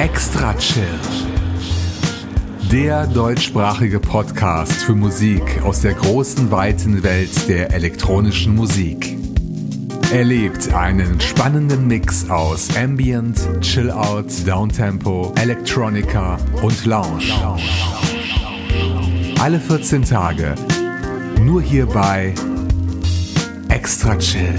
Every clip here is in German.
Extra Chill. Der deutschsprachige Podcast für Musik aus der großen, weiten Welt der elektronischen Musik. Erlebt einen spannenden Mix aus Ambient, Chill-Out, Downtempo, Electronica und Lounge. Alle 14 Tage, nur hier bei Extra Chill.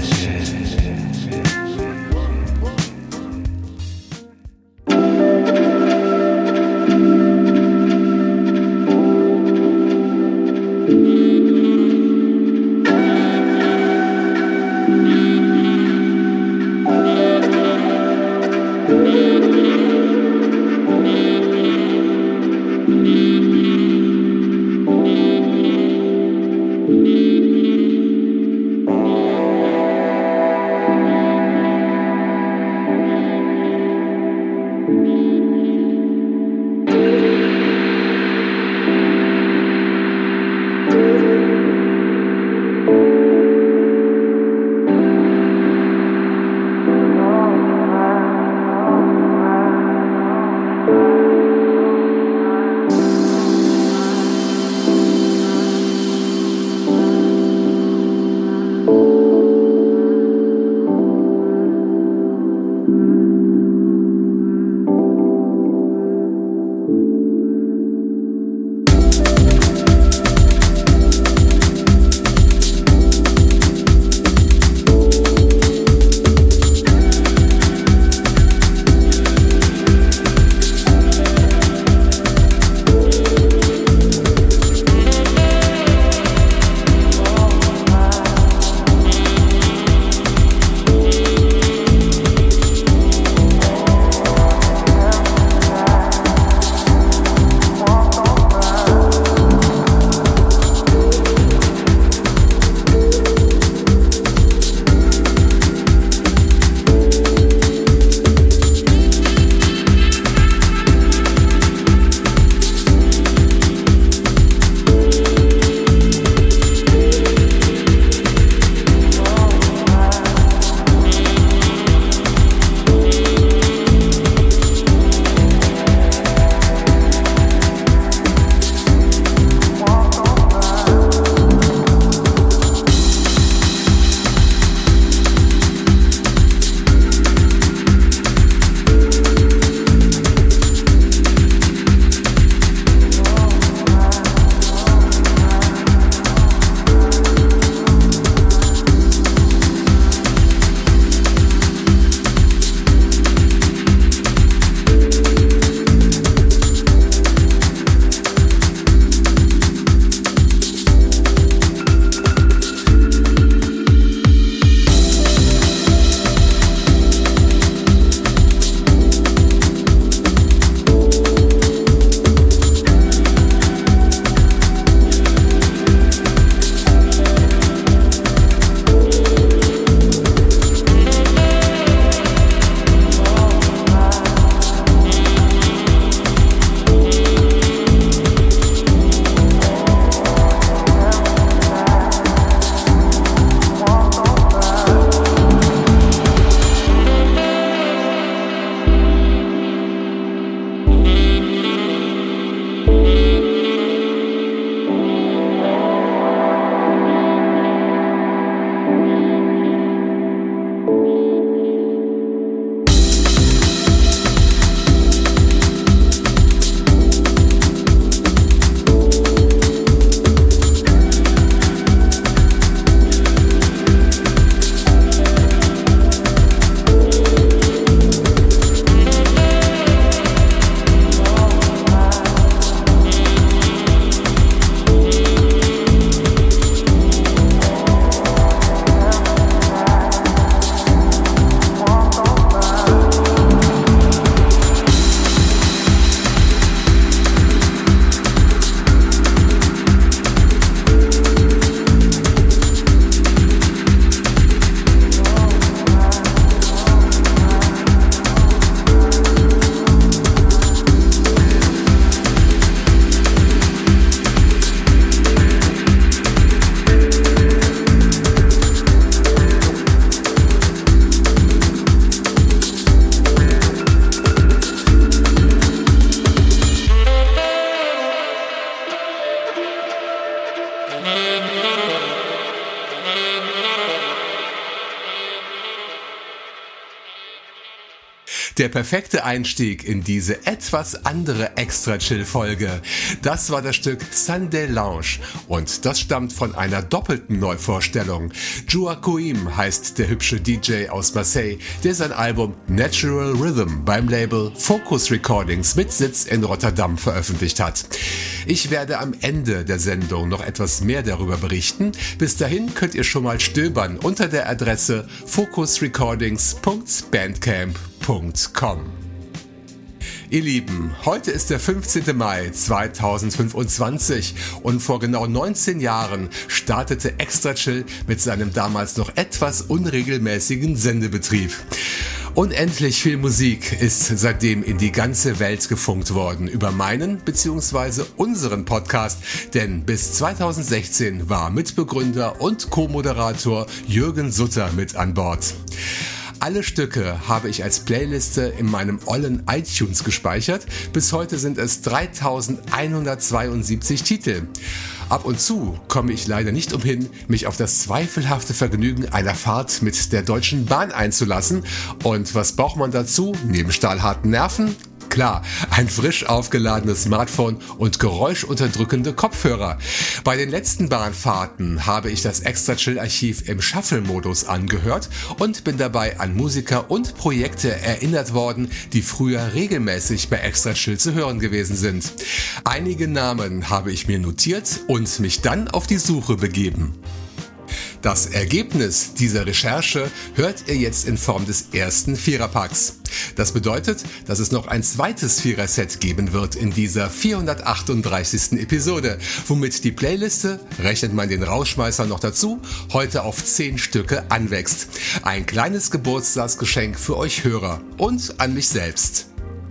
Der perfekte Einstieg in diese etwas andere Extra-Chill-Folge. Das war das Stück Sunday Lounge und das stammt von einer doppelten Neuvorstellung. Joachim heißt der hübsche DJ aus Marseille, der sein Album Natural Rhythm beim Label Focus Recordings mit Sitz in Rotterdam veröffentlicht hat. Ich werde am Ende der Sendung noch etwas mehr darüber berichten. Bis dahin könnt ihr schon mal stöbern unter der Adresse focusrecordings.bandcamp.com. Ihr Lieben, heute ist der 15. Mai 2025 und vor genau 19 Jahren startete Extra Chill mit seinem damals noch etwas unregelmäßigen Sendebetrieb. Unendlich viel Musik ist seitdem in die ganze Welt gefunkt worden über meinen bzw. unseren Podcast, denn bis 2016 war Mitbegründer und Co-Moderator Jürgen Sutter mit an Bord. Alle Stücke habe ich als Playliste in meinem ollen iTunes gespeichert. Bis heute sind es 3172 Titel. Ab und zu komme ich leider nicht umhin, mich auf das zweifelhafte Vergnügen einer Fahrt mit der Deutschen Bahn einzulassen. Und was braucht man dazu? Neben stahlharten Nerven? Klar, ein frisch aufgeladenes Smartphone und geräuschunterdrückende Kopfhörer. Bei den letzten Bahnfahrten habe ich das Extra-Chill-Archiv im Shuffle-Modus angehört und bin dabei an Musiker und Projekte erinnert worden, die früher regelmäßig bei Extra-Chill zu hören gewesen sind. Einige Namen habe ich mir notiert und mich dann auf die Suche begeben. Das Ergebnis dieser Recherche hört ihr jetzt in Form des ersten Viererpacks. Das bedeutet, dass es noch ein zweites Viererset geben wird in dieser 438. Episode, womit die Playliste, rechnet man den Rausschmeißer noch dazu, heute auf 10 Stücke anwächst. Ein kleines Geburtstagsgeschenk für euch Hörer und an mich selbst.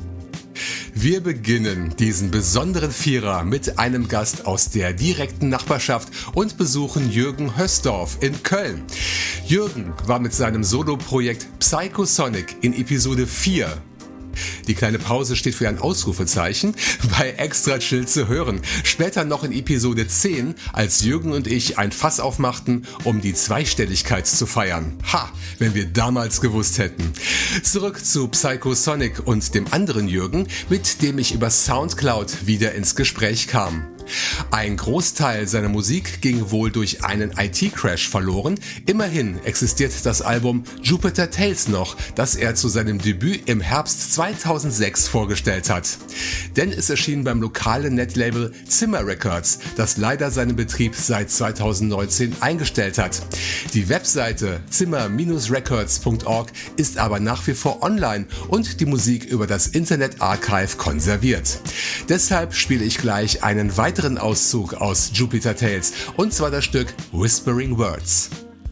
Wir beginnen diesen besonderen Vierer mit einem Gast aus der direkten Nachbarschaft und besuchen Jürgen Hösdorf in Köln. Jürgen war mit seinem Soloprojekt Psychosonic in Episode 4. Die kleine Pause steht für ein Ausrufezeichen, bei Extra Chill zu hören. Später noch in Episode 10, als Jürgen und ich ein Fass aufmachten, um die Zweistelligkeit zu feiern. Ha, wenn wir damals gewusst hätten. Zurück zu Psychosonic und dem anderen Jürgen, mit dem ich über Soundcloud wieder ins Gespräch kam. Ein Großteil seiner Musik ging wohl durch einen IT-Crash verloren. Immerhin existiert das Album Jupiter Tales noch, das er zu seinem Debüt im Herbst 2006 vorgestellt hat. Denn es erschien beim lokalen Netlabel Zimmer Records, das leider seinen Betrieb seit 2019 eingestellt hat. Die Webseite zimmer-records.org ist aber nach wie vor online und die Musik über das Internet Archive konserviert. Deshalb spiele ich gleich einen weiteren Auszug aus Jupiter Tales, und zwar das Stück Whispering Words.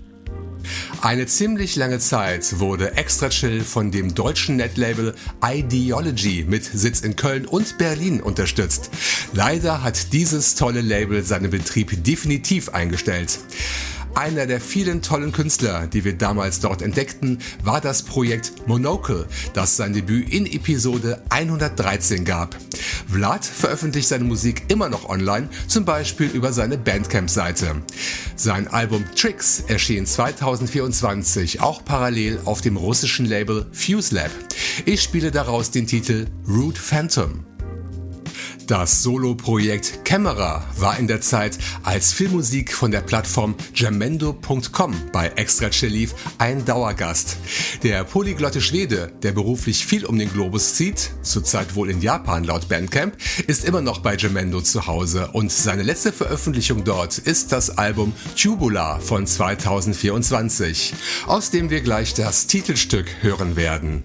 Eine ziemlich lange Zeit wurde Extra Chill von dem deutschen Netlabel Ideology mit Sitz in Köln und Berlin unterstützt. Leider hat dieses tolle Label seinen Betrieb definitiv eingestellt. Einer der vielen tollen Künstler, die wir damals dort entdeckten, war das Projekt Monocle, das sein Debüt in Episode 113 gab. Vlad veröffentlicht seine Musik immer noch online, zum Beispiel über seine Bandcamp-Seite. Sein Album Tricks erschien 2024 auch parallel auf dem russischen Label Fuse Lab. Ich spiele daraus den Titel Root Phantom. Das Solo-Projekt Camera war in der Zeit, als Filmmusik von der Plattform Jamendo.com bei Extra Chill lief, ein Dauergast. Der polyglotte Schwede, der beruflich viel um den Globus zieht, zurzeit wohl in Japan laut Bandcamp, ist immer noch bei Jamendo zu Hause und seine letzte Veröffentlichung dort ist das Album Tubular von 2024, aus dem wir gleich das Titelstück hören werden.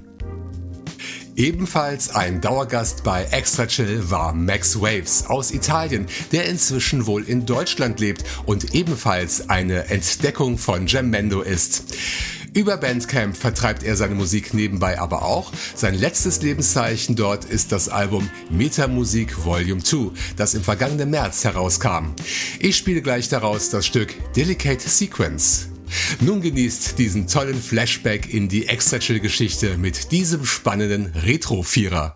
Ebenfalls ein Dauergast bei Extra Chill war Max Waves aus Italien, der inzwischen wohl in Deutschland lebt und ebenfalls eine Entdeckung von Jamendo ist. Über Bandcamp vertreibt er seine Musik nebenbei aber auch. Sein letztes Lebenszeichen dort ist das Album Metamusik Volume 2, das im vergangenen März herauskam. Ich spiele gleich daraus das Stück Delicate Sequence. Nun genießt diesen tollen Flashback in die Extra Chill Geschichte mit diesem spannenden Retro-Vierer.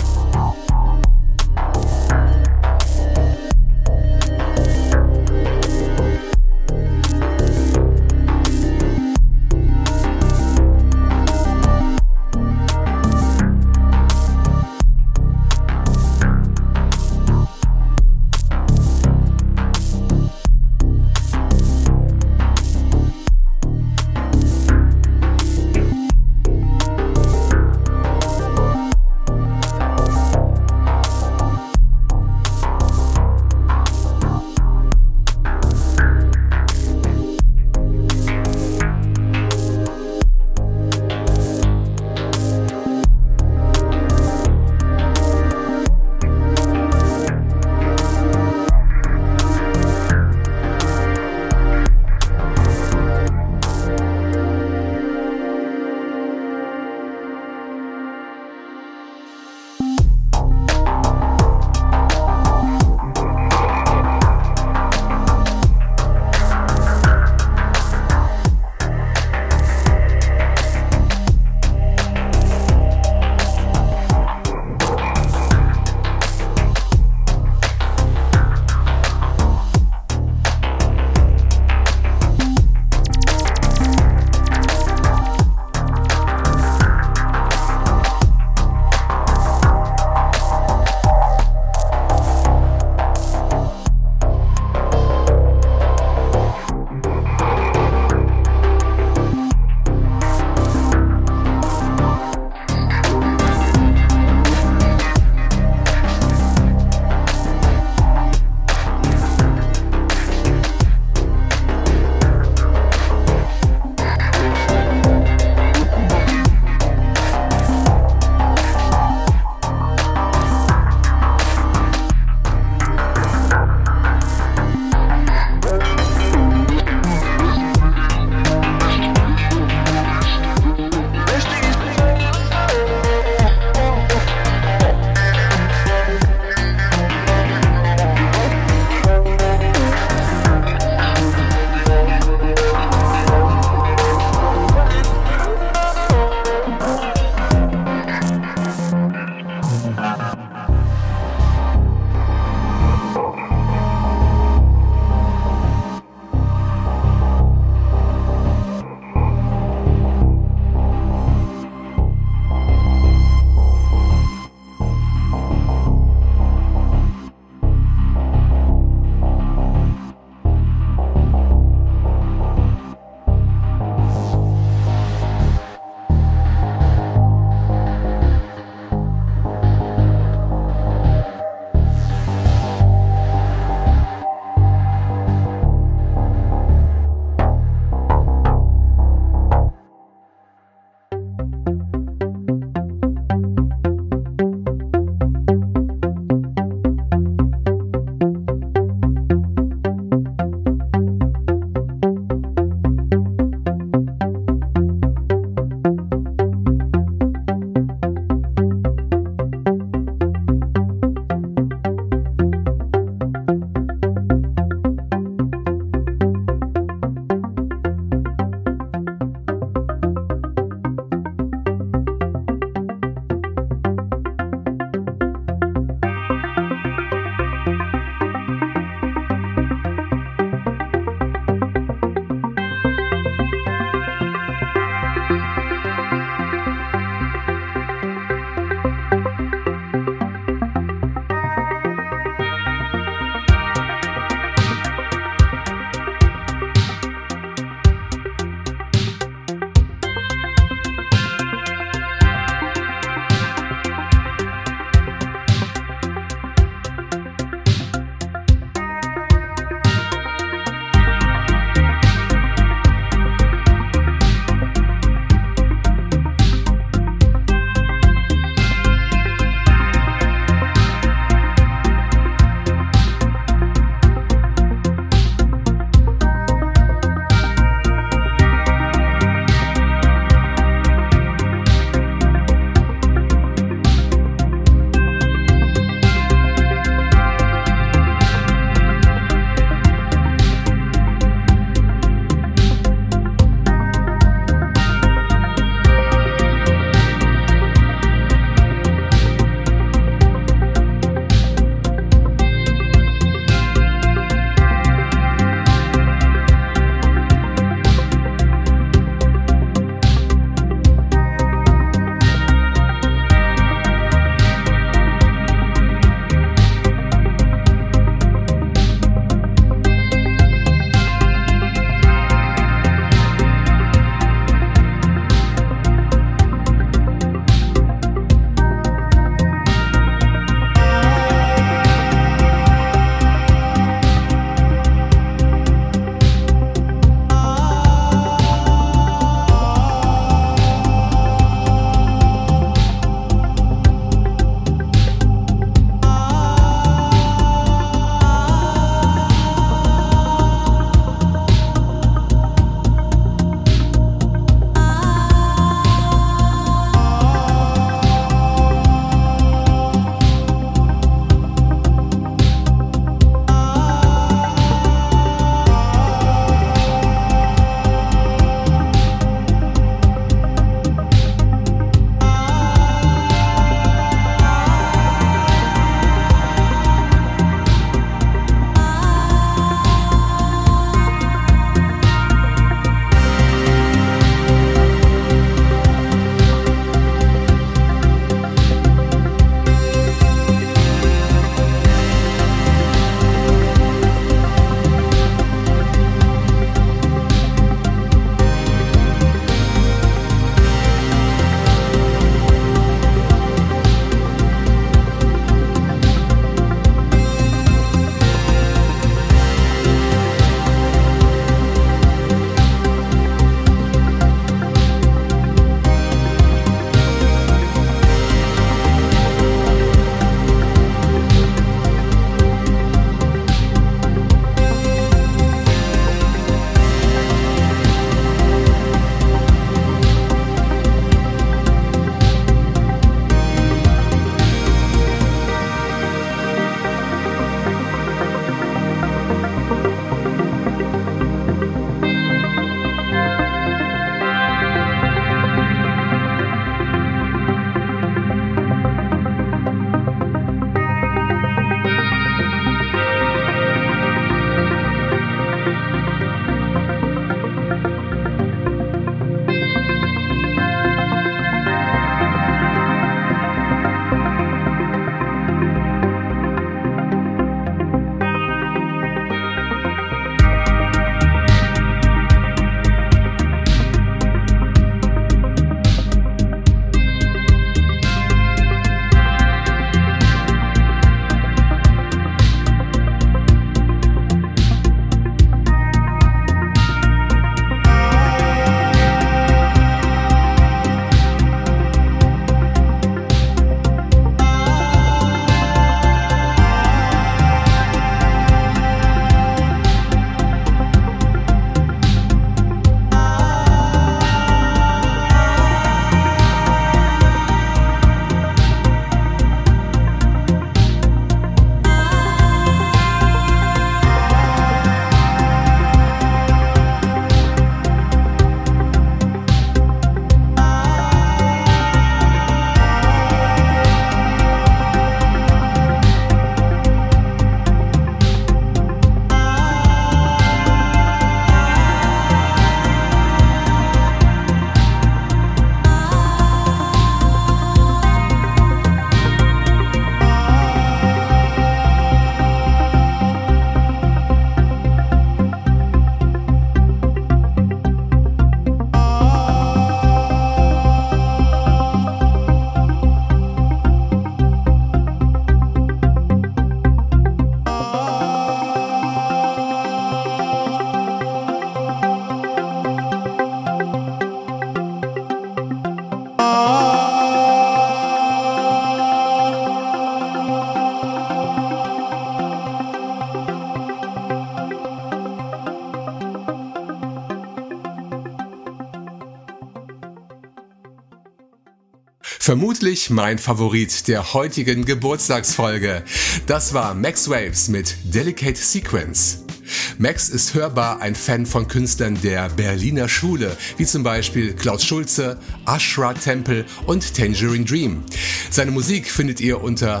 Vermutlich mein Favorit der heutigen Geburtstagsfolge. Das war Max Waves mit Delicate Sequence. Max ist hörbar ein Fan von Künstlern der Berliner Schule, wie zum Beispiel Klaus Schulze, Ashra Temple und Tangerine Dream. Seine Musik findet ihr unter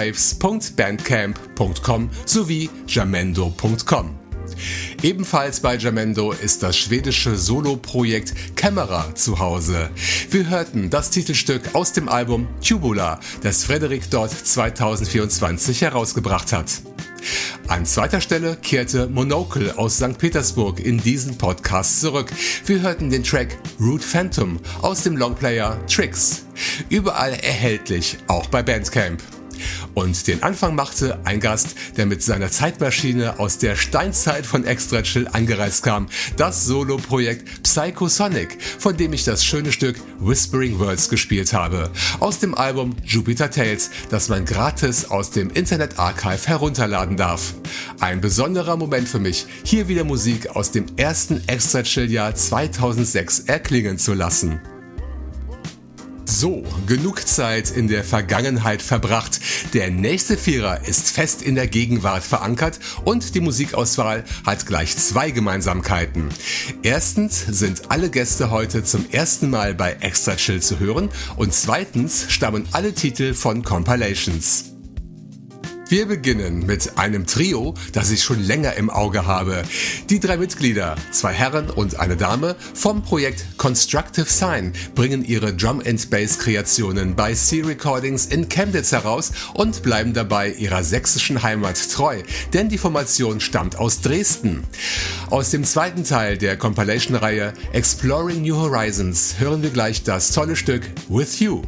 maxwaves.bandcamp.com sowie jamendo.com. Ebenfalls bei Jamendo ist das schwedische Solo-Projekt Camera zu Hause. Wir hörten das Titelstück aus dem Album Tubular, das Frederik dort 2024 herausgebracht hat. An zweiter Stelle kehrte Monocle aus St. Petersburg in diesen Podcast zurück. Wir hörten den Track Root Phantom aus dem Longplayer Tricks. Überall erhältlich, auch bei Bandcamp. Und den Anfang machte ein Gast, der mit seiner Zeitmaschine aus der Steinzeit von Extra Chill angereist kam, das Solo-Projekt Psychosonic, von dem ich das schöne Stück Whispering Words gespielt habe, aus dem Album Jupiter Tales, das man gratis aus dem Internet Archive herunterladen darf. Ein besonderer Moment für mich, hier wieder Musik aus dem ersten Extra Chill-Jahr 2006 erklingen zu lassen. So, genug Zeit in der Vergangenheit verbracht. Der nächste Vierer ist fest in der Gegenwart verankert und die Musikauswahl hat gleich zwei Gemeinsamkeiten. Erstens sind alle Gäste heute zum ersten Mal bei Extra Chill zu hören und zweitens stammen alle Titel von Compilations. Wir beginnen mit einem Trio, das ich schon länger im Auge habe. Die drei Mitglieder, zwei Herren und eine Dame, vom Projekt Constructive Sign bringen ihre Drum-and-Bass-Kreationen bei C-Recordings in Chemnitz heraus und bleiben dabei ihrer sächsischen Heimat treu, denn die Formation stammt aus Dresden. Aus dem zweiten Teil der Compilation-Reihe Exploring New Horizons hören wir gleich das tolle Stück With You.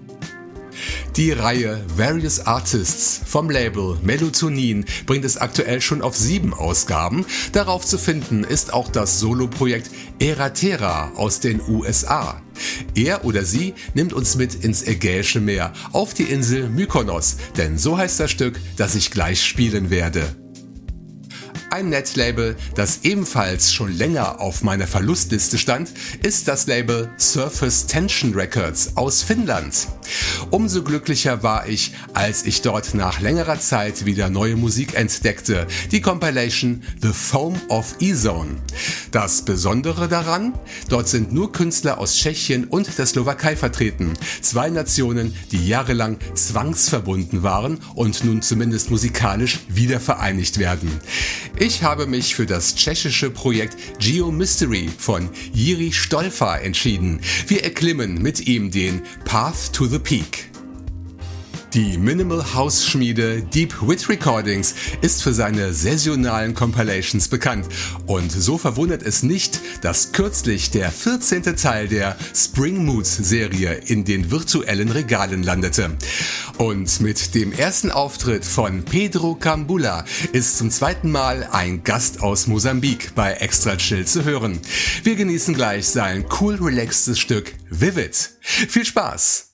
Die Reihe Various Artists vom Label Melatonin bringt es aktuell schon auf 7 Ausgaben. Darauf zu finden ist auch das Soloprojekt Eratera aus den USA. Er oder sie nimmt uns mit ins Ägäische Meer, auf die Insel Mykonos, denn so heißt das Stück, das ich gleich spielen werde. Ein Netlabel, das ebenfalls schon länger auf meiner Verlustliste stand, ist das Label Surface Tension Records aus Finnland. Umso glücklicher war ich, als ich dort nach längerer Zeit wieder neue Musik entdeckte, die Compilation The Foam of E-Zone. Das Besondere daran? Dort sind nur Künstler aus Tschechien und der Slowakei vertreten, zwei Nationen, die jahrelang zwangsverbunden waren und nun zumindest musikalisch wieder vereinigt werden. Ich habe mich für das tschechische Projekt Geomystery von Jiří Stolfa entschieden. Wir erklimmen mit ihm den Path to the Peak. Die Minimal House Schmiede Deep Wit Recordings ist für seine saisonalen Compilations bekannt und so verwundert es nicht, dass kürzlich der 14. Teil der Spring Moods Serie in den virtuellen Regalen landete. Und mit dem ersten Auftritt von Pedro Cambula ist zum zweiten Mal ein Gast aus Mosambik bei Extra Chill zu hören. Wir genießen gleich sein cool relaxtes Stück Vivid. Viel Spaß!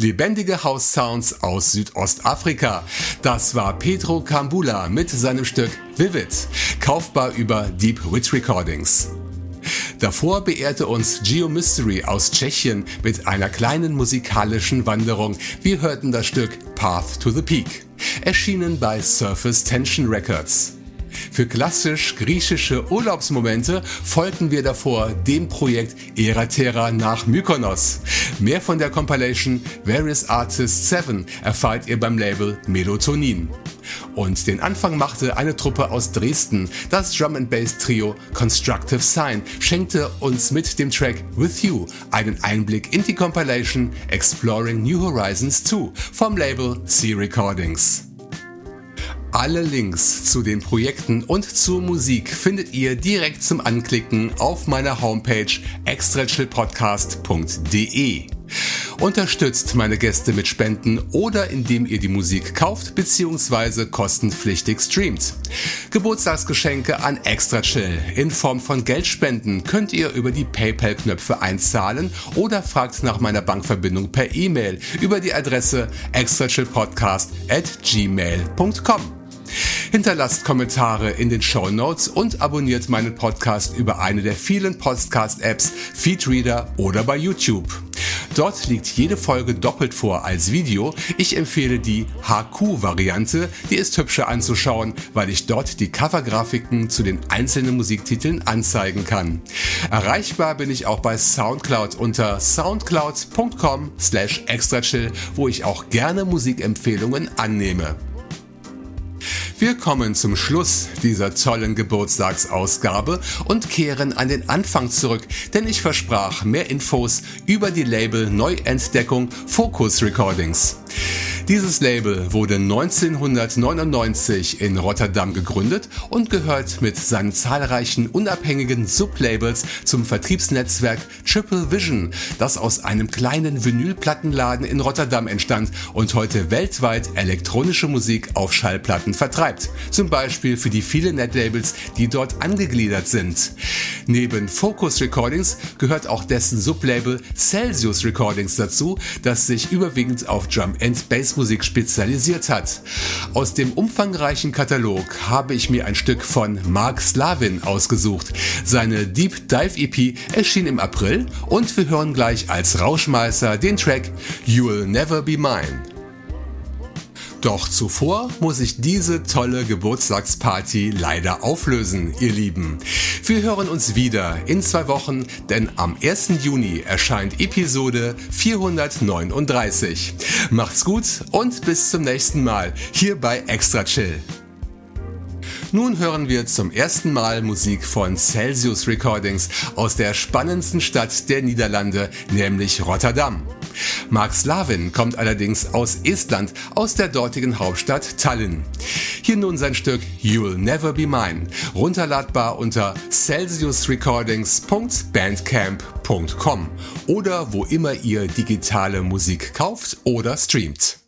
Lebendige House-Sounds aus Südostafrika. Das war Pedro Kambula mit seinem Stück Vivid, kaufbar über Deep Wit Recordings. Davor beehrte uns Geomystery aus Tschechien mit einer kleinen musikalischen Wanderung. Wir hörten das Stück Path to the Peak, erschienen bei Surface Tension Records. Für klassisch griechische Urlaubsmomente folgten wir davor dem Projekt Erathera nach Mykonos. Mehr von der Compilation Various Artists 7 erfahrt ihr beim Label Melatonin. Und den Anfang machte eine Truppe aus Dresden. Das Drum-and-Bass-Trio Constructive Sign schenkte uns mit dem Track With You einen Einblick in die Compilation Exploring New Horizons 2 vom Label C Recordings. Alle Links zu den Projekten und zur Musik findet ihr direkt zum Anklicken auf meiner Homepage extrachillpodcast.de. Unterstützt meine Gäste mit Spenden oder indem ihr die Musik kauft bzw. kostenpflichtig streamt. Geburtstagsgeschenke an Extra Chill in Form von Geldspenden könnt ihr über die PayPal-Knöpfe einzahlen oder fragt nach meiner Bankverbindung per E-Mail über die Adresse extrachillpodcast@gmail.com. Hinterlasst Kommentare in den Shownotes und abonniert meinen Podcast über eine der vielen Podcast-Apps, Feedreader oder bei YouTube. Dort liegt jede Folge doppelt vor als Video. Ich empfehle die HQ-Variante, die ist hübscher anzuschauen, weil ich dort die Covergrafiken zu den einzelnen Musiktiteln anzeigen kann. Erreichbar bin ich auch bei Soundcloud unter soundcloud.com/extrachill, wo ich auch gerne Musikempfehlungen annehme. Wir kommen zum Schluss dieser tollen Geburtstagsausgabe und kehren an den Anfang zurück, denn ich versprach mehr Infos über die Label-Neuentdeckung Focus Recordings. Dieses Label wurde 1999 in Rotterdam gegründet und gehört mit seinen zahlreichen unabhängigen Sublabels zum Vertriebsnetzwerk Triple Vision, das aus einem kleinen Vinylplattenladen in Rotterdam entstand und heute weltweit elektronische Musik auf Schallplatten vertreibt. Zum Beispiel für die vielen Netlabels, die dort angegliedert sind. Neben Focus Recordings gehört auch dessen Sublabel Celsius Recordings dazu, das sich überwiegend auf Drum-and-Bass-Musik spezialisiert hat. Aus dem umfangreichen Katalog habe ich mir ein Stück von Mark Slavin ausgesucht. Seine Deep Dive EP erschien im April und wir hören gleich als Rauschmeißer den Track You'll Never Be Mine. Doch zuvor muss ich diese tolle Geburtstagsparty leider auflösen, ihr Lieben. Wir hören uns wieder in 2 Wochen, denn am 1. Juni erscheint Episode 439. Macht's gut und bis zum nächsten Mal hier bei Extra Chill. Nun hören wir zum ersten Mal Musik von Celsius Recordings aus der spannendsten Stadt der Niederlande, nämlich Rotterdam. Mark Slavin kommt allerdings aus Estland, aus der dortigen Hauptstadt Tallinn. Hier nun sein Stück You'll Never Be Mine, runterladbar unter celsiusrecordings.bandcamp.com oder wo immer ihr digitale Musik kauft oder streamt.